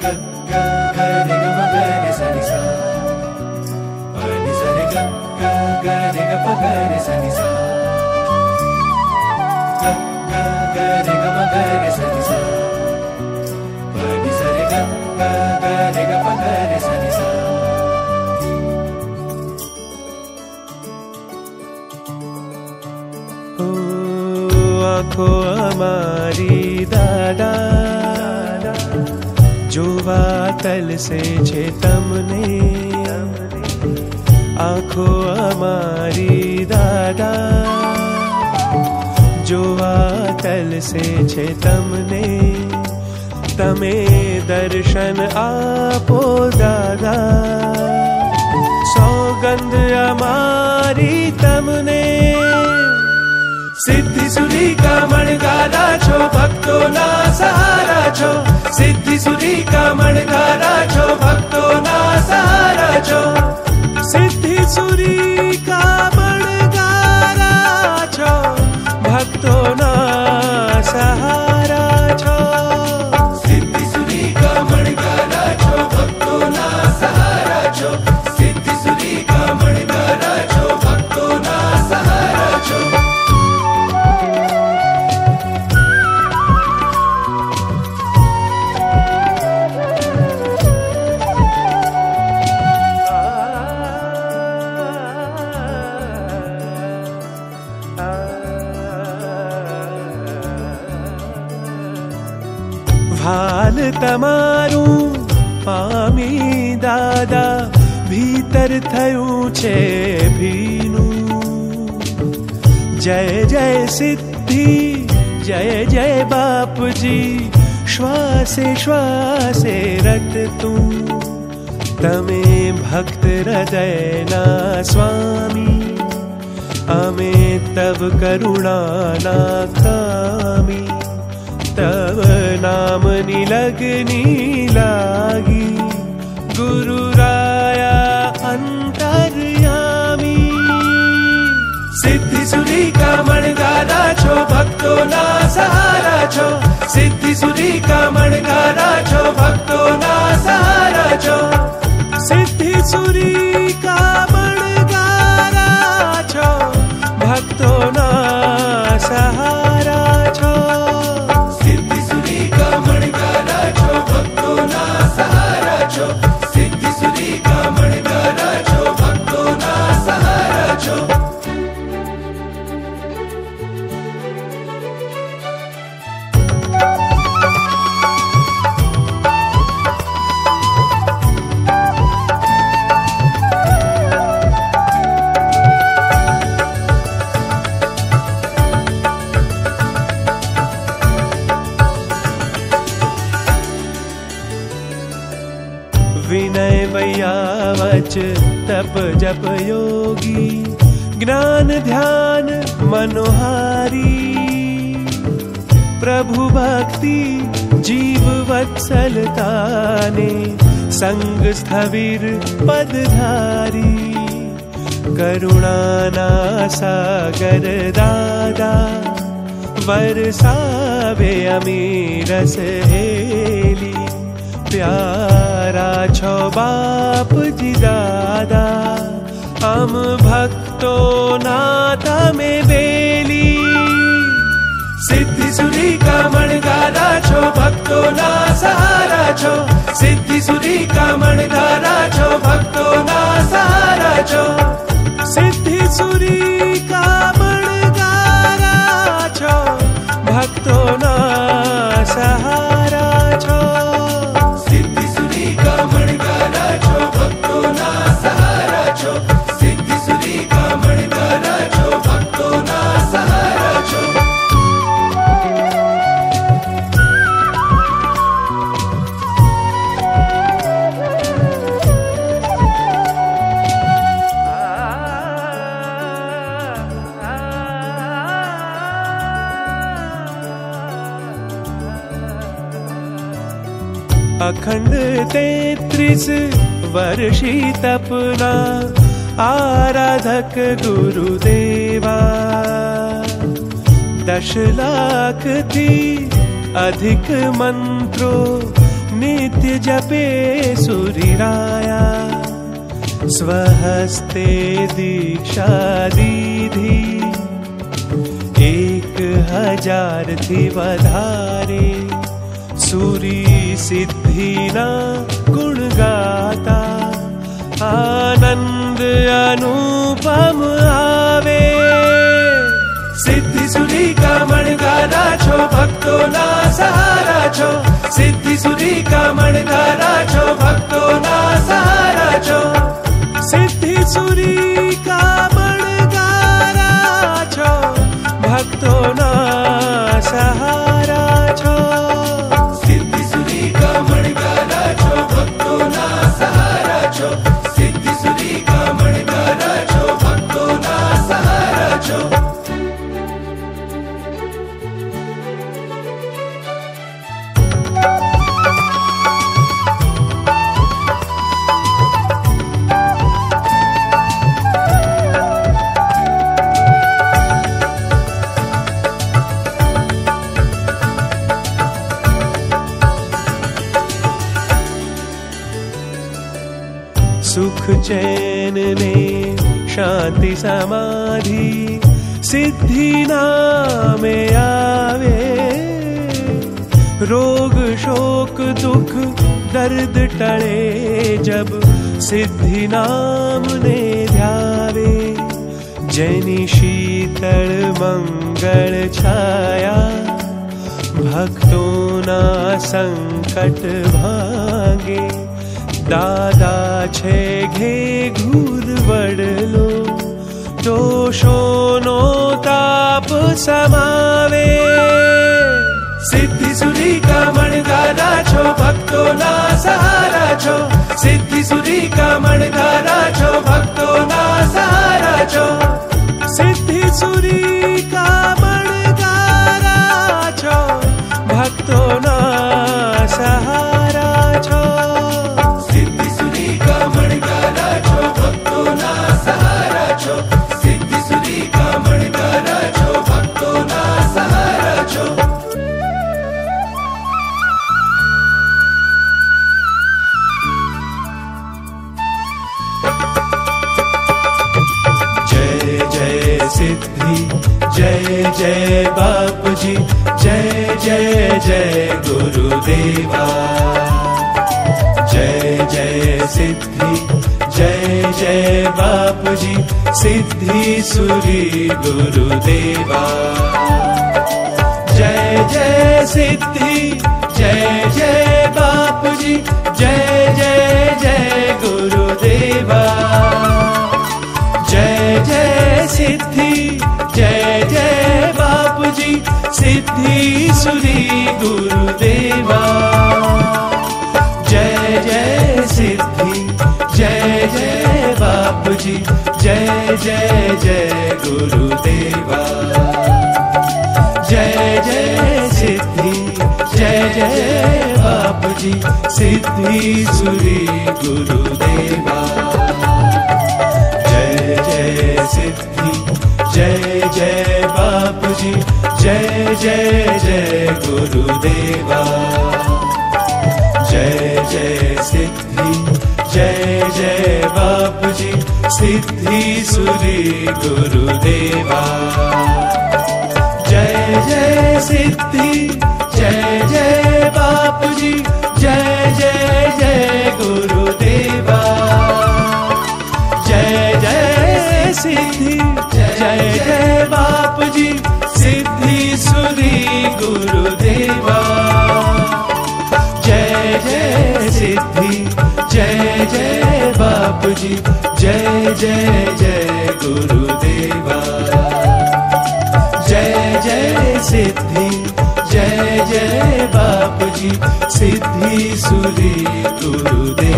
आँखों हमारी दादा जुवा तल से छे तमने, आँखों हमारी दादा जुवा तल से छे तमने, तमे दर्शन आपो दादा, सौगंध हमारी तमने। सिद्धि सुरी का मणगारा छो, भक्तो ना सहारा छो, सिद्धि सुरी का मणगारा छो, भक्तो ना सहारा छो, सिद्धि सुरी का मणगारा छो, भक्तो ना सहारा छो, सिद्धि सुरी का मणगारा छो, भक्तो ना सहारा छो, सिद्धि सुरी का मणगारा छो, भक्तो ना सहारा छो। भाल तमारू पामी दादा, भीतर थयू छे भीनू, जय जय सिद्धि जय जय बाप जी, श्वासे श्वासे रट तू, तमे भक्त हृदय ना स्वामी, अमे तब करुणा ना कामी, तव नाम निलगनी लागी, गुरु राया अंतर्यामी। सिद्धि सुरी का मणगारा छो, भक्तो ना सहारा छो, सिद्धि सुरी का मणगारा छो, भक्तो ना सहारा छो, सिद्धि सुरी का मणगारा छो, भक्तो ना सहारा छो, सिद्धि सुरी का मणगारा छो, भक्तो ना सहारा छो, सिद्धि सुरी का मणगारा छो, भक्तो ना सहारा छो। विनय वैयावच तप जप योगी, ज्ञान ध्यान मनोहारी, प्रभु भक्ति जीव वत्सलता ने, संग स्थविर पदधारी, करुणा ना सागर दादा, बरसावे अमीरस हेली, प्यारा छो बाप जी दादा, हम भक्तो नाता में बेली, सिद्धि सुरी का मणगारा छो, भक्तो ना सहारा छो, सिद्धि सुरी का मणगारा छो, भक्तो ना सहारा छो, सिद्धि सुरी का मणगारा छो, भक्तो ना सहारा छो, सिद्धि सुरी का मणगारा छो, भक्तो ना सहारा छो, सिद्धि सुरी का मणगारा छो, भक्तो ना सहारा छो। अखंड 33 वर्षी तपना, आराधक गुरुदेवा, 10 लाख थी अधिक मंत्रो, नित्य जपे सुरिराया, स्वहस्ते दीक्षा दीधी, 1000 थी वधारे, सूरी सिद्धि ना गुण गाता, आनंद अनुपम आवे। सिद्धि सुरी का मणगारा छो, भक्तो ना सहारा छो, सिद्धि सुरी का मणगारा छो, भक्तो ना सहारा छो, सिद्धि सुरी का मणगारा छो, भक्तो ना सहारा छो, सिद्धि सुरी का मणगारा छो, भक्तो ना सहारा छो, सिद्धि सुरी का मणगारा छो, भक्तो ना सहारा छो। सुख चैन ने शांति समाधि सिद्धि नाम आवे, रोग शोक दुख दर्द टले जब सिद्धि नाम ने ध्यावे। जैनी शीतल मंगल छाया, भक्तों ना संकट भागे, दादा छे घे घूर वडलो, दोषो नो ताप समावे। सिद्धि सुरी का मणगारा छो, भक्तो ना सहारा छो, सिद्धि सुरी का मणगारा छो, भक्तो ना सहारा छो, सिद्धि सुरी का मणगारा छो, भक्तो ना सहारा छो, सिद्धि सुरी का मणगारा छो, भक्तो ना सहारा छो, सिद्धि सुरी का मणगारा छो, भक्तो ना सहारा छो। जय जय सिद्धि, जय जय बापू जी, जय जय जय गुरुदेवा। जय जय सिद्धि, जय जय बापू जी, सिद्धि सुरी गुरुदेवा। जय जय सिद्धि, जय जय बापू जी, जय जय जय गुरुदेवा। जय जय सिद्धि, जय जय बापू जी, सिद्धि सुरी गुरुदेवा। जय जय सिद्धि, जय जय बापू जी, जय जय जय गुरुदेवा। जय जय सिद्धि, जय जय बापू जी, सिद्धि सुरी गुरुदेवा। जय जय सिद्धि, जय जय बापू जी, जय जय जय गुरुदेवा। जय जय सिद्धि, जय जय बापू जी, सिद्धि सुरी गुरुदेवा। जय जय सिद्धि, जय जय बापू जी, जय जय जय गुरुदेवा। जय जय सिद्धि, जय जय बापू जी, सिद्धि सुरी गुरुदेवा। जय जय सिद्धि, जय जय बापू जी, जय जय जय गुरुदेवा। जय जय सिद्धि, जय जय बापू जी, सिद्धि सुरी गुरुदेवा।